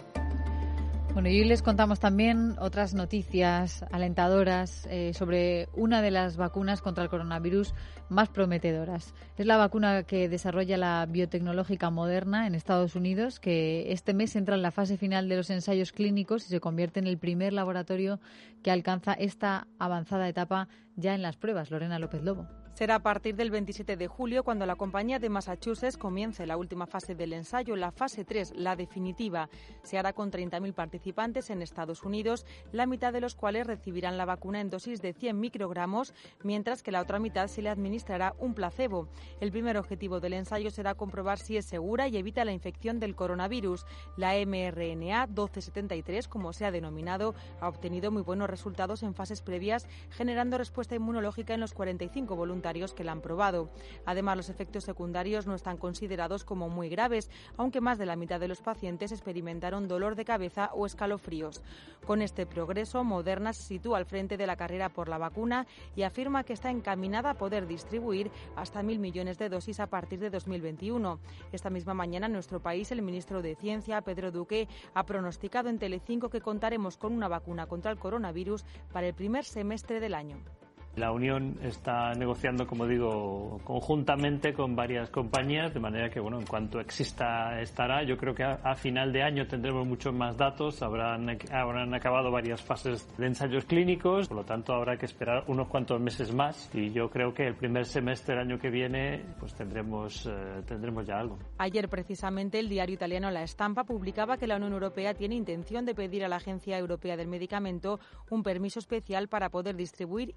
Bueno, y hoy les contamos también otras noticias alentadoras eh, sobre una de las vacunas contra el coronavirus más prometedoras. Es la vacuna que desarrolla la biotecnológica Moderna en Estados Unidos, que este mes entra en la fase final de los ensayos clínicos y se convierte en el primer laboratorio que alcanza esta avanzada etapa ya en las pruebas. Lorena López Lobo. Será a partir del veintisiete de julio cuando la compañía de Massachusetts comience la última fase del ensayo, la fase tres, la definitiva. Se hará con treinta mil participantes en Estados Unidos, la mitad de los cuales recibirán la vacuna en dosis de cien microgramos, mientras que la otra mitad se le administrará un placebo. El primer objetivo del ensayo será comprobar si es segura y evita la infección del coronavirus. La mRNA doce setenta y tres, como se ha denominado, ha obtenido muy buenos resultados en fases previas, generando respuesta inmunológica en los cuarenta y cinco voluntarios que la han probado. Además, los efectos secundarios no están considerados como muy graves, aunque más de la mitad de los pacientes experimentaron dolor de cabeza o escalofríos. Con este progreso, Moderna se sitúa al frente de la carrera por la vacuna y afirma que está encaminada a poder distribuir hasta mil millones de dosis a partir de dos mil veintiuno. Esta misma mañana en nuestro país, el ministro de Ciencia, Pedro Duque, ha pronosticado en Telecinco que contaremos con una vacuna contra el coronavirus para el primer semestre del año. La Unión está negociando, como digo, conjuntamente con varias compañías, de manera que, bueno, en cuanto exista, estará. Yo creo que a, a final de año tendremos muchos más datos, habrán, habrán acabado varias fases de ensayos clínicos, por lo tanto habrá que esperar unos cuantos meses más y yo creo que el primer semestre del año que viene pues tendremos, eh, tendremos ya algo. Ayer, precisamente, el diario italiano La Stampa publicaba que la Unión Europea tiene intención de pedir a la Agencia Europea del Medicamento un permiso especial para poder distribuir inmediatamente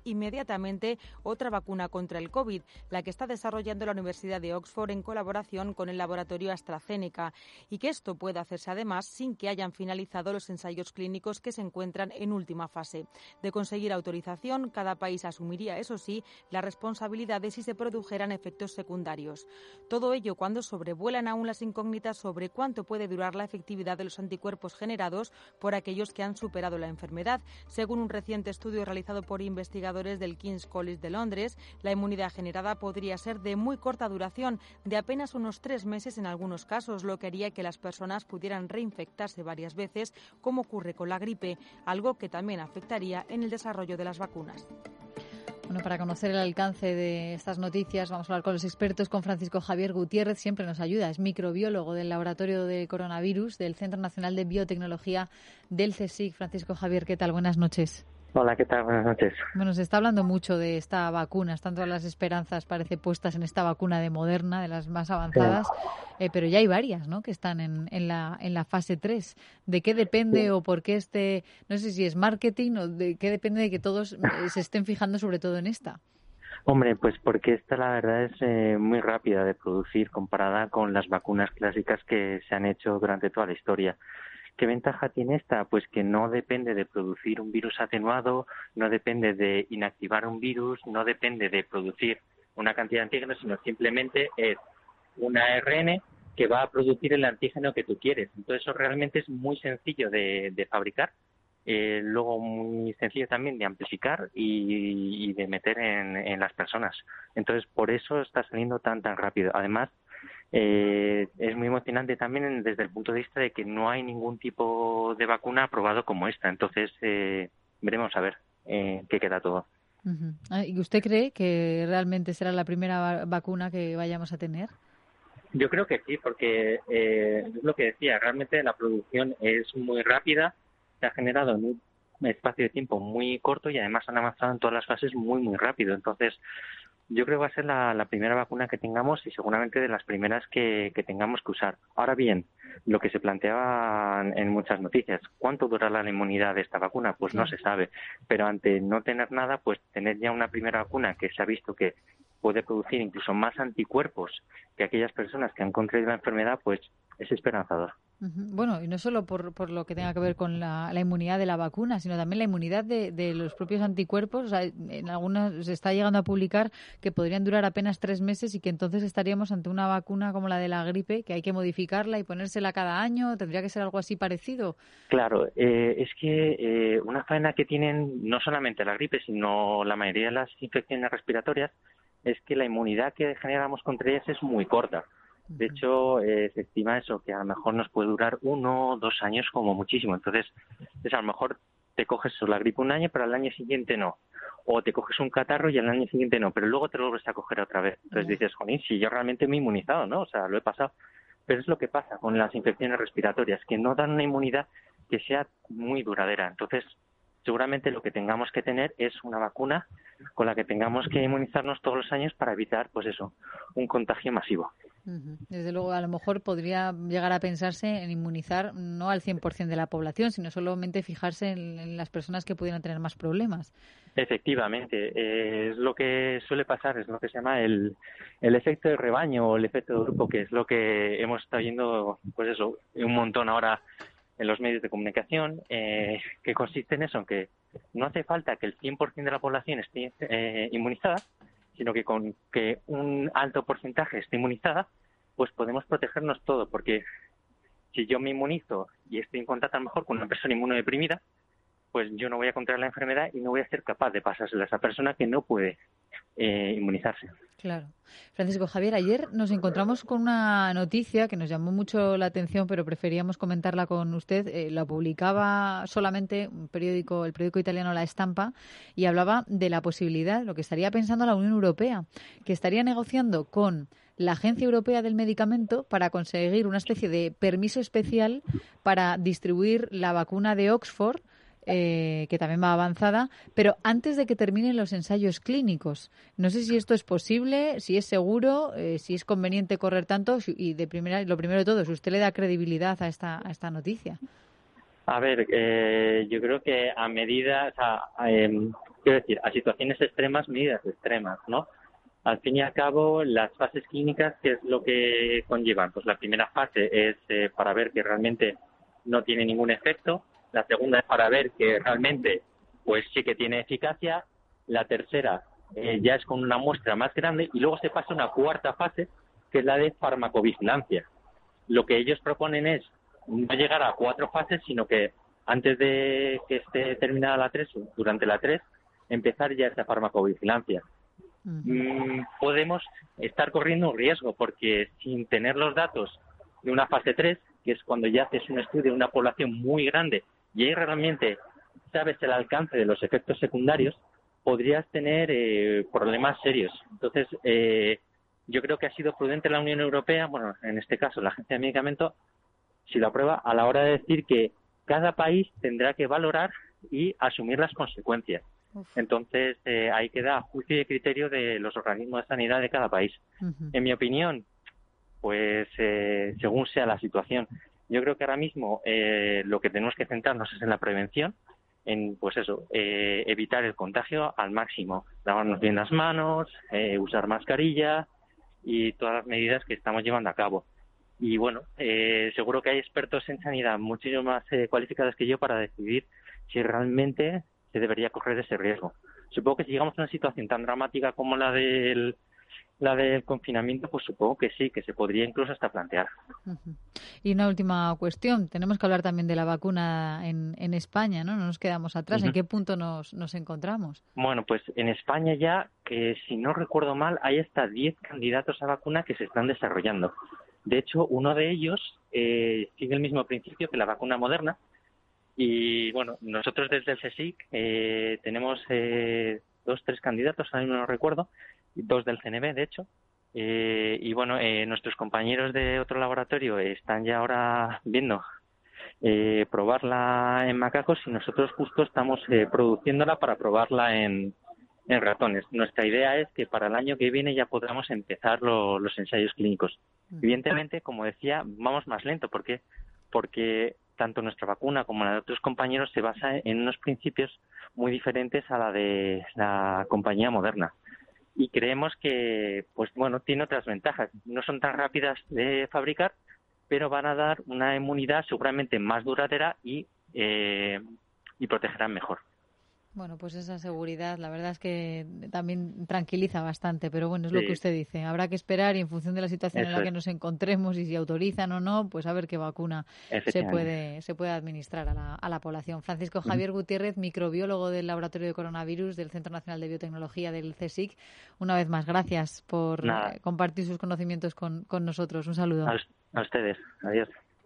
concretamente otra vacuna contra el COVID, la que está desarrollando la Universidad de Oxford en colaboración con el laboratorio AstraZeneca, y que esto puede hacerse además sin que hayan finalizado los ensayos clínicos que se encuentran en última fase. De conseguir autorización, cada país asumiría, eso sí, la responsabilidad de si se produjeran efectos secundarios. Todo ello cuando sobrevuelan aún las incógnitas sobre cuánto puede durar la efectividad de los anticuerpos generados por aquellos que han superado la enfermedad. Según un reciente estudio realizado por investigadores del King's College de Londres, la inmunidad generada podría ser de muy corta duración, de apenas unos tres meses en algunos casos, lo que haría que las personas pudieran reinfectarse varias veces, como ocurre con la gripe, algo que también afectaría en el desarrollo de las vacunas. Bueno, para conocer el alcance de estas noticias vamos a hablar con los expertos, con Francisco Javier Gutiérrez, siempre nos ayuda, es microbiólogo del Laboratorio de Coronavirus del Centro Nacional de Biotecnología del CSIC. Francisco Javier, ¿qué tal? Buenas noches. Hola, ¿qué tal? Buenas noches. Bueno, se está hablando mucho de esta vacuna, están todas las esperanzas, parece, puestas en esta vacuna de Moderna, de las más avanzadas, sí. eh, pero ya hay varias, ¿no?, que están en, en, la, en la fase tres. ¿De qué depende sí. o por qué este, no sé si es marketing o de qué depende de que todos se estén fijando sobre todo en esta? Hombre, pues porque esta la verdad es eh, muy rápida de producir comparada con las vacunas clásicas que se han hecho durante toda la historia. ¿Qué ventaja tiene esta? Pues que no depende de producir un virus atenuado, no depende de inactivar un virus, no depende de producir una cantidad de antígenos, sino simplemente es una A R N que va a producir el antígeno que tú quieres. Entonces eso realmente es muy sencillo de, de fabricar, eh, luego muy sencillo también de amplificar y, y de meter en, en las personas. Entonces por eso está saliendo tan tan rápido. Además, Eh, es muy emocionante también desde el punto de vista de que no hay ningún tipo de vacuna aprobado como esta. Entonces, eh, veremos a ver eh, qué queda todo. Uh-huh. ¿Y usted cree que realmente será la primera va- vacuna que vayamos a tener? Yo creo que sí, porque eh, es lo que decía, realmente la producción es muy rápida, se ha generado en un espacio de tiempo muy corto y además han avanzado en todas las fases muy, muy rápido. Entonces, yo creo que va a ser la, la primera vacuna que tengamos y seguramente de las primeras que, que tengamos que usar. Ahora bien, lo que se planteaba en muchas noticias, ¿cuánto durará la inmunidad de esta vacuna? Pues no se sabe, pero ante no tener nada, pues tener ya una primera vacuna que se ha visto que puede producir incluso más anticuerpos que aquellas personas que han contraído la enfermedad, pues es esperanzador. Uh-huh. Bueno, y no solo por, por lo que tenga que ver con la, la inmunidad de la vacuna, sino también la inmunidad de, de los propios anticuerpos. O sea, en algunas se está llegando a publicar que podrían durar apenas tres meses y que entonces estaríamos ante una vacuna como la de la gripe, que hay que modificarla y ponérsela cada año. ¿Tendría que ser algo así parecido? Claro, eh, es que eh, una faena que tienen no solamente la gripe, sino la mayoría de las infecciones respiratorias, es que la inmunidad que generamos contra ellas es muy corta. De hecho, eh, se estima eso, que a lo mejor nos puede durar uno o dos años como muchísimo. Entonces, es a lo mejor te coges la gripe un año, pero al año siguiente no. O te coges un catarro y al año siguiente no, pero luego te lo vuelves a coger otra vez. Entonces dices, jolín, si yo realmente me he inmunizado, ¿no? O sea, lo he pasado. Pero es lo que pasa con las infecciones respiratorias, que no dan una inmunidad que sea muy duradera. Entonces, seguramente lo que tengamos que tener es una vacuna con la que tengamos que inmunizarnos todos los años para evitar, pues eso, un contagio masivo. Uh-huh. Desde luego, a lo mejor podría llegar a pensarse en inmunizar no al cien por ciento de la población, sino solamente fijarse en, en las personas que pudieran tener más problemas. Efectivamente, eh, es lo que suele pasar, es lo que se llama el, el efecto de rebaño o el efecto de grupo, que es lo que hemos estado viendo, pues eso, un montón ahora en los medios de comunicación, eh, que consiste en eso, en que no hace falta que el cien por ciento de la población esté eh, inmunizada, sino que con que un alto porcentaje esté inmunizada, pues podemos protegernos todo, porque si yo me inmunizo y estoy en contacto a lo mejor con una persona inmunodeprimida, pues yo no voy a contraer la enfermedad y no voy a ser capaz de pasársela a esa persona que no puede eh, inmunizarse. Claro. Francisco Javier, ayer nos encontramos con una noticia que nos llamó mucho la atención, pero preferíamos comentarla con usted. Eh, la publicaba solamente un periódico, el periódico italiano La Stampa, y hablaba de la posibilidad, lo que estaría pensando la Unión Europea, que estaría negociando con la Agencia Europea del Medicamento para conseguir una especie de permiso especial para distribuir la vacuna de Oxford, Eh, que también va avanzada, pero antes de que terminen los ensayos clínicos. No sé si esto es posible, si es seguro, eh, si es conveniente correr tanto y de primera, lo primero de todo, si usted le da credibilidad a esta, a esta noticia. A ver, eh, yo creo que a medida, o sea, eh, quiero decir, a situaciones extremas, medidas extremas, ¿no? Al fin y al cabo, las fases clínicas, ¿qué es lo que conllevan? Pues la primera fase es eh, para ver que realmente no tiene ningún efecto. La segunda es para ver que realmente, pues sí que tiene eficacia. La tercera eh, ya es con una muestra más grande. Y luego se pasa a una cuarta fase, que es la de farmacovigilancia. Lo que ellos proponen es no llegar a cuatro fases, sino que antes de que esté terminada la tres, durante la tres, empezar ya esa farmacovigilancia. Mm, podemos estar corriendo un riesgo, porque sin tener los datos de una fase tres, que es cuando ya haces un estudio de una población muy grande y ahí realmente sabes el alcance de los efectos secundarios, podrías tener eh, problemas serios. Entonces, eh, yo creo que ha sido prudente la Unión Europea, bueno, en este caso la Agencia de Medicamentos, si lo aprueba, a la hora de decir que cada país tendrá que valorar y asumir las consecuencias. Uf. Entonces, eh, ahí queda a juicio y criterio de los organismos de sanidad de cada país. Uh-huh. En mi opinión, pues eh, según sea la situación, yo creo que ahora mismo eh, lo que tenemos que centrarnos es en la prevención, en pues eso, eh, evitar el contagio al máximo, lavarnos bien las manos, eh, usar mascarilla y todas las medidas que estamos llevando a cabo. Y bueno, eh, seguro que hay expertos en sanidad muchísimo más eh, cualificados que yo para decidir si realmente se debería correr ese riesgo. Supongo que si llegamos a una situación tan dramática como la del la del confinamiento, pues supongo que sí, que se podría incluso hasta plantear. Uh-huh. Y una última cuestión, tenemos que hablar también de la vacuna en, en España, ¿no? No nos quedamos atrás. Uh-huh. ¿En qué punto nos, nos encontramos? Bueno, pues en España ya, que si no recuerdo mal, hay hasta diez candidatos a vacuna que se están desarrollando. De hecho, uno de ellos eh, sigue el mismo principio que la vacuna Moderna. Y bueno, nosotros desde el CSIC eh, tenemos eh, dos, tres candidatos, ahora no lo recuerdo, dos del C N V, de hecho. Eh, y bueno, eh, nuestros compañeros de otro laboratorio están ya ahora viendo eh, probarla en macacos y nosotros justo estamos eh, produciéndola para probarla en, en ratones. Nuestra idea es que para el año que viene ya podamos empezar lo, los ensayos clínicos. Evidentemente, como decía, vamos más lento. ¿Por qué? Porque tanto nuestra vacuna como la de otros compañeros se basa en unos principios muy diferentes a la de la compañía Moderna. Y creemos que, pues bueno, tiene otras ventajas. No son tan rápidas de fabricar, pero van a dar una inmunidad seguramente más duradera y, eh, y protegerán mejor. Bueno, pues esa seguridad, la verdad es que también tranquiliza bastante, pero bueno, es lo sí. que usted dice. Habrá que esperar y en función de la situación Eso en la que nos encontremos y si autorizan o no, pues a ver qué vacuna se puede se puede administrar a la, a la población. Francisco Javier Gutiérrez, microbiólogo del Laboratorio de Coronavirus del Centro Nacional de Biotecnología del CSIC. Una vez más, gracias por Nada. compartir sus conocimientos con, con nosotros. Un saludo. A, a ustedes. Adiós.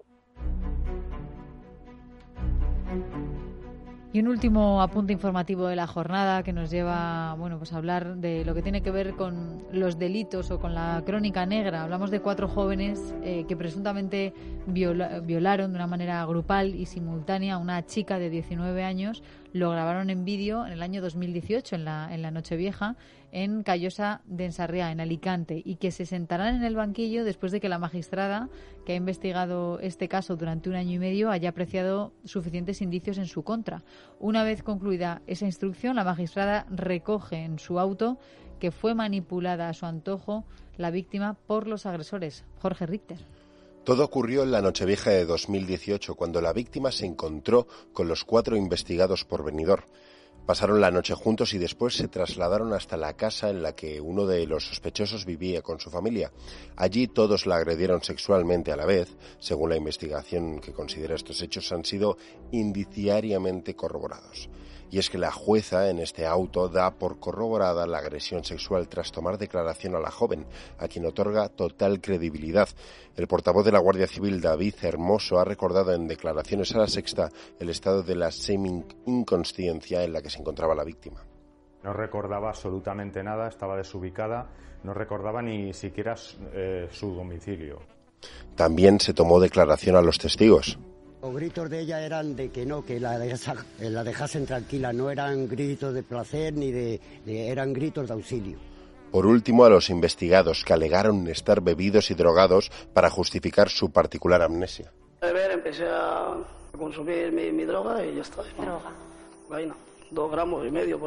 Y un último apunte informativo de la jornada que nos lleva, bueno, pues a hablar de lo que tiene que ver con los delitos o con la crónica negra. Hablamos de cuatro jóvenes eh, que presuntamente viola, violaron de una manera grupal y simultánea a una chica de diecinueve años. Lo grabaron en vídeo en el año dos mil dieciocho, en la, en la Nochevieja, en Callosa de Ensarriá, en Alicante, y que se sentarán en el banquillo después de que la magistrada que ha investigado este caso durante un año y medio haya apreciado suficientes indicios en su contra. Una vez concluida esa instrucción, la magistrada recoge en su auto que fue manipulada a su antojo la víctima por los agresores. Jorge Richter. Todo ocurrió en la Nochevieja de dos mil dieciocho, cuando la víctima se encontró con los cuatro investigados por Benidorm. Pasaron la noche juntos y después se trasladaron hasta la casa en la que uno de los sospechosos vivía con su familia. Allí todos la agredieron sexualmente a la vez. Según la investigación que considera estos hechos, han sido indiciariamente corroborados. Y es que la jueza en este auto da por corroborada la agresión sexual tras tomar declaración a la joven, a quien otorga total credibilidad. El portavoz de la Guardia Civil, David Hermoso, ha recordado en declaraciones a La Sexta el estado de la semi-inconsciencia en la que se encontraba la víctima. No recordaba absolutamente nada, estaba desubicada, no recordaba ni siquiera eh, su domicilio. También se tomó declaración a los testigos. Los gritos de ella eran de que no, que la, dejase, la dejasen tranquila, no eran gritos de placer ni de, de... eran gritos de auxilio. Por último, a los investigados, que alegaron estar bebidos y drogados para justificar su particular amnesia. A beber, empecé a consumir mi, mi droga y ya está. ¿No? Droga. Vaina, dos gramos y medio por ahí.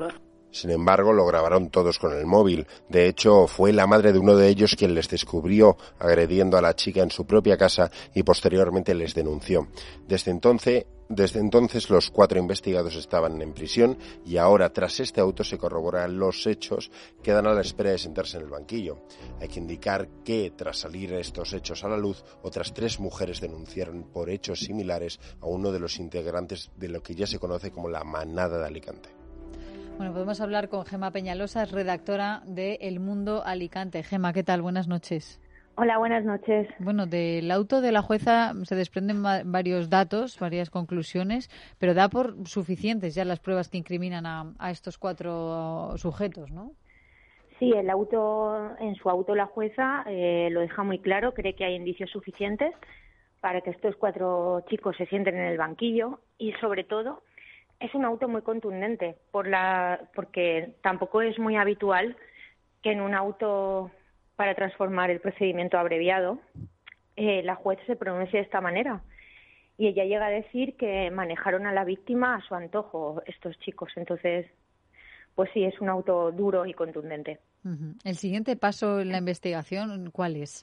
Sin embargo, lo grabaron todos con el móvil. De hecho, fue la madre de uno de ellos quien les descubrió agrediendo a la chica en su propia casa y posteriormente les denunció. Desde entonces, desde entonces los cuatro investigados estaban en prisión y ahora, tras este auto, se corroboran los hechos, quedan a la espera de sentarse en el banquillo. Hay que indicar que, tras salir estos hechos a la luz, otras tres mujeres denunciaron por hechos similares a uno de los integrantes de lo que ya se conoce como la Manada de Alicante. Bueno, podemos hablar con Gemma Peñalosa, es redactora de El Mundo Alicante. Gemma, ¿qué tal? Buenas noches. Hola, buenas noches. Bueno, del auto de la jueza se desprenden varios datos, varias conclusiones, pero da por suficientes ya las pruebas que incriminan a, a estos cuatro sujetos, ¿no? Sí, el auto, en su auto la jueza eh, lo deja muy claro, cree que hay indicios suficientes para que estos cuatro chicos se sienten en el banquillo y, sobre todo, es un auto muy contundente, por la, porque tampoco es muy habitual que en un auto para transformar el procedimiento abreviado eh, la juez se pronuncie de esta manera. Y ella llega a decir que manejaron a la víctima a su antojo estos chicos. Entonces, pues sí, es un auto duro y contundente. Uh-huh. ¿El siguiente paso en la investigación cuál es?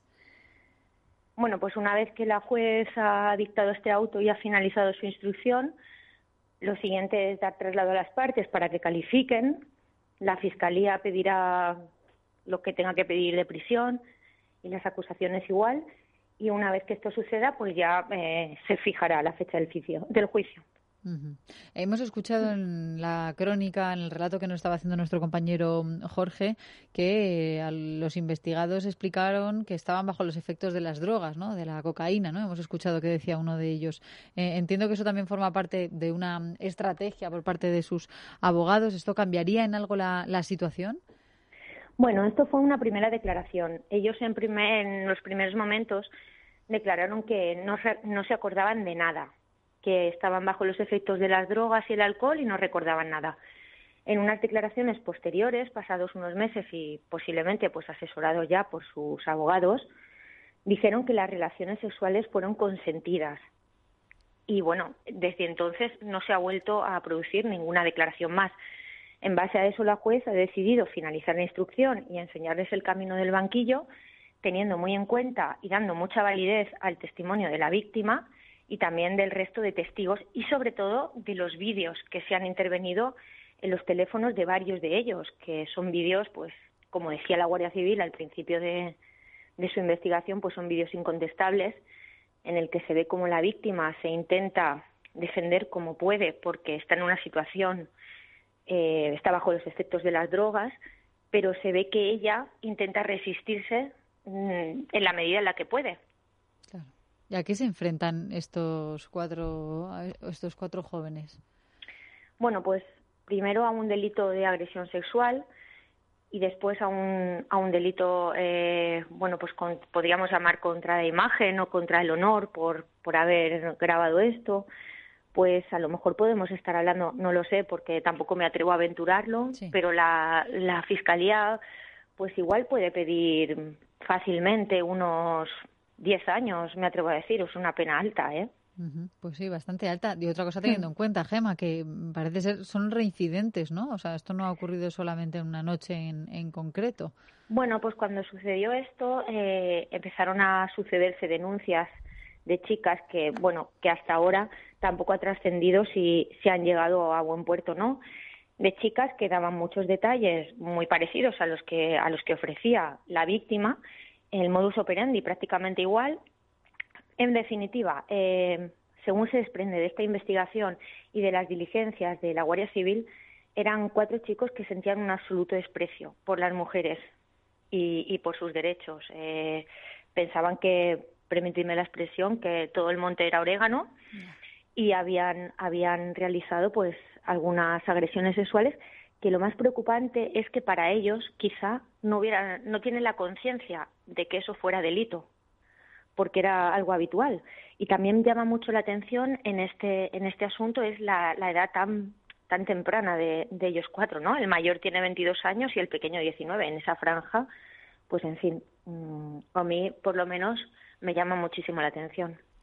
Bueno, pues una vez que la juez ha dictado este auto y ha finalizado su instrucción, lo siguiente es dar traslado a las partes para que califiquen. La Fiscalía pedirá lo que tenga que pedir de prisión y las acusaciones igual. Y una vez que esto suceda, pues ya eh, se fijará la fecha del juicio. Del juicio. Uh-huh. Hemos escuchado en la crónica, en el relato que nos estaba haciendo nuestro compañero Jorge, que eh, los investigados explicaron que estaban bajo los efectos de las drogas, ¿no? De la cocaína, ¿no? Hemos escuchado que decía uno de ellos. Eh, entiendo que eso también forma parte de una estrategia por parte de sus abogados. ¿Esto cambiaría en algo la, la situación? Bueno, esto fue una primera declaración. Ellos en, primer, en los primeros momentos declararon que no, no se acordaban de nada, que estaban bajo los efectos de las drogas y el alcohol y no recordaban nada. En unas declaraciones posteriores, pasados unos meses y posiblemente pues asesorados ya por sus abogados, dijeron que las relaciones sexuales fueron consentidas. Y bueno, desde entonces no se ha vuelto a producir ninguna declaración más. En base a eso, la juez ha decidido finalizar la instrucción y enseñarles el camino del banquillo, teniendo muy en cuenta y dando mucha validez al testimonio de la víctima y también del resto de testigos y sobre todo de los vídeos que se han intervenido en los teléfonos de varios de ellos, que son vídeos, pues como decía la Guardia Civil al principio de, de su investigación, pues son vídeos incontestables en el que se ve cómo la víctima se intenta defender como puede porque está en una situación, eh, está bajo los efectos de las drogas, pero se ve que ella intenta resistirse mmm, en la medida en la que puede. Claro. ¿Y a qué se enfrentan estos cuatro, estos cuatro jóvenes? Bueno, pues primero a un delito de agresión sexual y después a un, a un delito, eh, bueno, pues con, podríamos llamar contra la imagen o contra el honor por, por haber grabado esto. Pues a lo mejor podemos estar hablando, no lo sé, porque tampoco me atrevo a aventurarlo, sí. Pero la, la Fiscalía pues igual puede pedir fácilmente unos diez años, me atrevo a decir, es una pena alta, ¿eh? Uh-huh. Pues sí, bastante alta. Y otra cosa teniendo en cuenta, Gemma, que parece ser son reincidentes, ¿no? O sea, esto no ha ocurrido solamente en una noche en, en concreto. Bueno, pues cuando sucedió esto eh, empezaron a sucederse denuncias de chicas que, bueno, que hasta ahora tampoco ha trascendido si, si han llegado a buen puerto o no, de chicas que daban muchos detalles muy parecidos a los que a los que ofrecía la víctima, el modus operandi prácticamente igual. En definitiva, eh, según se desprende de esta investigación y de las diligencias de la Guardia Civil, eran cuatro chicos que sentían un absoluto desprecio por las mujeres y, y por sus derechos. Eh, pensaban que, permitidme la expresión, que todo el monte era orégano y habían, habían realizado pues algunas agresiones sexuales que lo más preocupante es que para ellos quizá no hubieran, no tienen la conciencia de que eso fuera delito, porque era algo habitual. Y también llama mucho la atención en este en este asunto es la, la edad tan tan temprana de, de ellos cuatro, ¿no? El mayor tiene veintidós años y el pequeño diecinueve. En esa franja, pues en fin, a mí por lo menos me llama muchísimo la atención.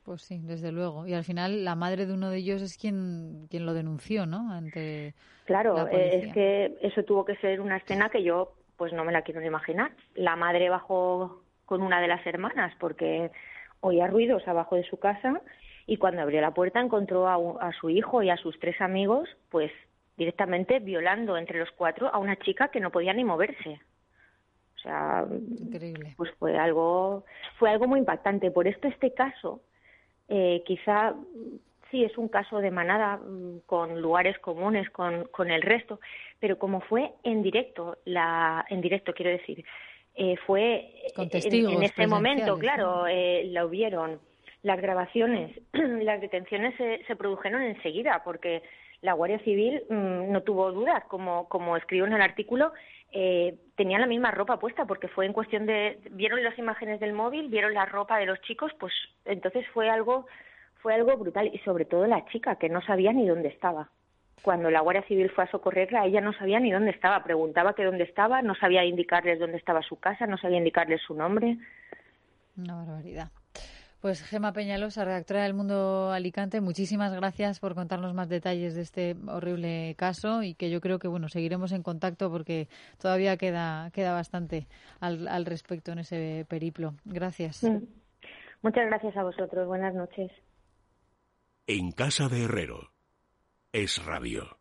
Pues sí, desde luego. Y al final la madre de uno de ellos es quien quien lo denunció, ¿no? Ante Claro, la policía. es que eso tuvo que ser una escena que yo pues no me la quiero ni imaginar. La madre bajó con una de las hermanas porque oía ruidos abajo de su casa y cuando abrió la puerta encontró a, a su hijo y a sus tres amigos pues directamente violando entre los cuatro a una chica que no podía ni moverse. O sea, increíble. Pues fue algo fue algo muy impactante. Por esto este caso eh, quizá sí es un caso de manada con lugares comunes con, con el resto, pero como fue en directo, la en directo quiero decir, eh, fue con testigos en, en ese momento, claro, ¿no? eh, lo vieron. Las grabaciones, las detenciones se, se produjeron enseguida porque la Guardia Civil mmm, no tuvo dudas, como, como escribo en el artículo, eh, tenían la misma ropa puesta porque fue en cuestión de, vieron las imágenes del móvil, vieron la ropa de los chicos, pues entonces fue algo, fue algo brutal y sobre todo la chica que no sabía ni dónde estaba. Cuando la Guardia Civil fue a socorrerla, ella no sabía ni dónde estaba, preguntaba que dónde estaba, no sabía indicarles dónde estaba su casa, no sabía indicarles su nombre. Una barbaridad. Pues Gemma Peñalosa, redactora del Mundo Alicante, muchísimas gracias por contarnos más detalles de este horrible caso y que yo creo que bueno seguiremos en contacto porque todavía queda queda bastante al, al respecto en ese periplo. Gracias. Mm. Muchas gracias a vosotros. Buenas noches. En casa de Herrero. Es Radio.